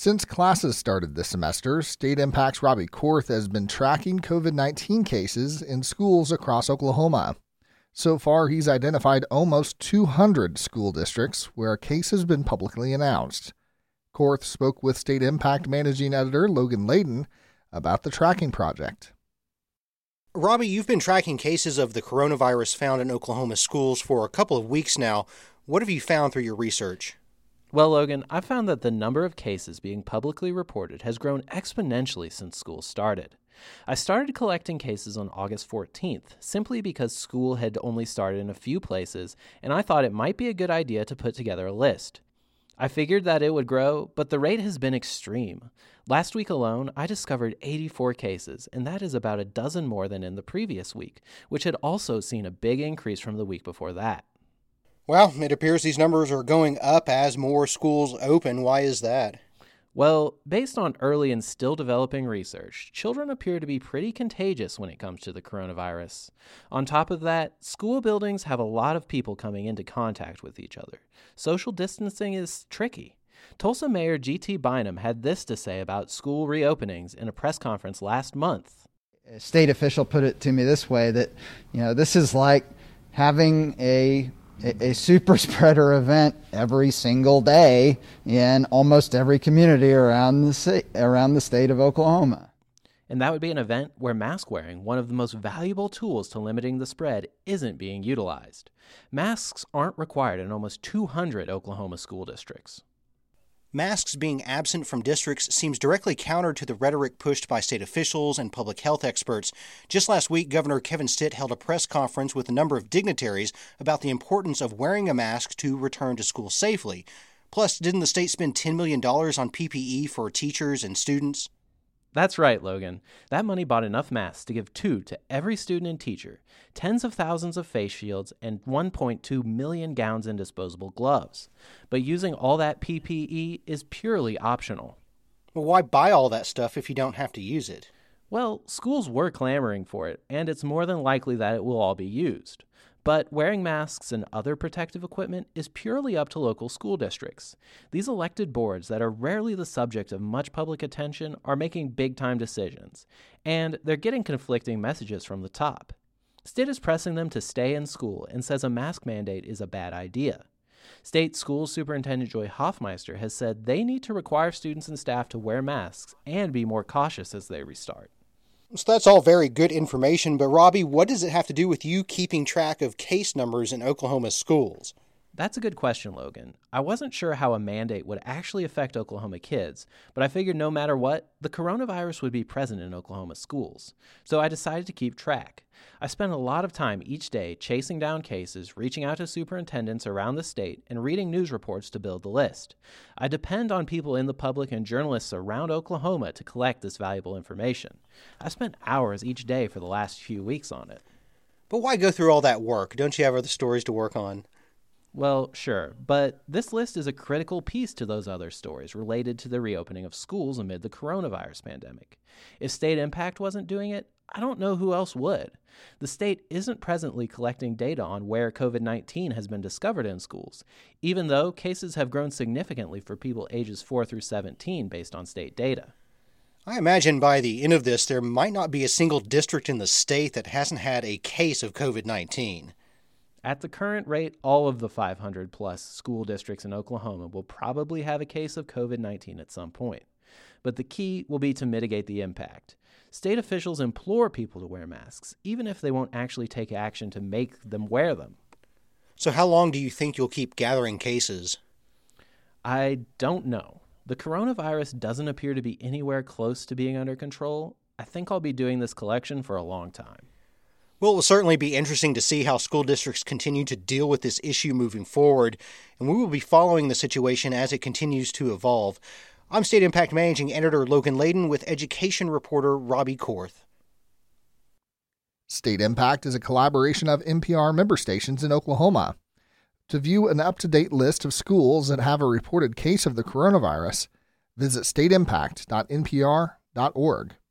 Since classes started this semester, State Impact's Robbie Korth has been tracking COVID-19 cases in schools across Oklahoma. So far, he's identified almost 200 school districts where a case has been publicly announced. Korth spoke with State Impact Managing Editor Logan Layden about the tracking project. Robbie, you've been tracking cases of the coronavirus found in Oklahoma schools for a couple of weeks now. What have you found through your research? Well, Logan, I've found that the number of cases being publicly reported has grown exponentially since school started. I started collecting cases on August 14th, simply because school had only started in a few places, and I thought it might be a good idea to put together a list. I figured that it would grow, but the rate has been extreme. Last week alone, I discovered 84 cases, and that is about a dozen more than in the previous week, which had also seen a big increase from the week before that. Well, it appears these numbers are going up as more schools open. Why is that? Well, based on early and still developing research, children appear to be pretty contagious when it comes to the coronavirus. On top of that, school buildings have a lot of people coming into contact with each other. Social distancing is tricky. Tulsa Mayor G.T. Bynum had this to say about school reopenings in a press conference last month. A state official put it to me this way, that, this is like having a super spreader event every single day in almost every community around the state of Oklahoma. And that would be an event where mask wearing, one of the most valuable tools to limiting the spread, isn't being utilized. Masks aren't required in almost 200 Oklahoma school districts. Masks being absent from districts seems directly counter to the rhetoric pushed by state officials and public health experts. Just last week, Governor Kevin Stitt held a press conference with a number of dignitaries about the importance of wearing a mask to return to school safely. Plus, didn't the state spend $10 million on PPE for teachers and students? That's right, Logan. That money bought enough masks to give 2 to every student and teacher, tens of thousands of face shields, and 1.2 million gowns and disposable gloves. But using all that PPE is purely optional. Well, why buy all that stuff if you don't have to use it? Well, schools were clamoring for it, and it's more than likely that it will all be used. But wearing masks and other protective equipment is purely up to local school districts. These elected boards that are rarely the subject of much public attention are making big-time decisions, and they're getting conflicting messages from the top. State is pressing them to stay in school and says a mask mandate is a bad idea. State School Superintendent Joy Hoffmeister has said they need to require students and staff to wear masks and be more cautious as they restart. So that's all very good information, but Robbie, what does it have to do with you keeping track of case numbers in Oklahoma schools? That's a good question, Logan. I wasn't sure how a mandate would actually affect Oklahoma kids, but I figured no matter what, the coronavirus would be present in Oklahoma schools. So I decided to keep track. I spent a lot of time each day chasing down cases, reaching out to superintendents around the state, and reading news reports to build the list. I depend on people in the public and journalists around Oklahoma to collect this valuable information. I spent hours each day for the last few weeks on it. But why go through all that work? Don't you have other stories to work on? Well, sure, but this list is a critical piece to those other stories related to the reopening of schools amid the coronavirus pandemic. If State Impact wasn't doing it, I don't know who else would. The state isn't presently collecting data on where COVID-19 has been discovered in schools, even though cases have grown significantly for people ages 4 through 17 based on state data. I imagine by the end of this, there might not be a single district in the state that hasn't had a case of COVID-19. At the current rate, all of the 500-plus school districts in Oklahoma will probably have a case of COVID-19 at some point. But the key will be to mitigate the impact. State officials implore people to wear masks, even if they won't actually take action to make them wear them. So how long do you think you'll keep gathering cases? I don't know. The coronavirus doesn't appear to be anywhere close to being under control. I think I'll be doing this collection for a long time. Well, it will certainly be interesting to see how school districts continue to deal with this issue moving forward, and we will be following the situation as it continues to evolve. I'm State Impact Managing Editor Logan Layden with education reporter Robbie Korth. State Impact is a collaboration of NPR member stations in Oklahoma. To view an up-to-date list of schools that have a reported case of the coronavirus, visit stateimpact.npr.org.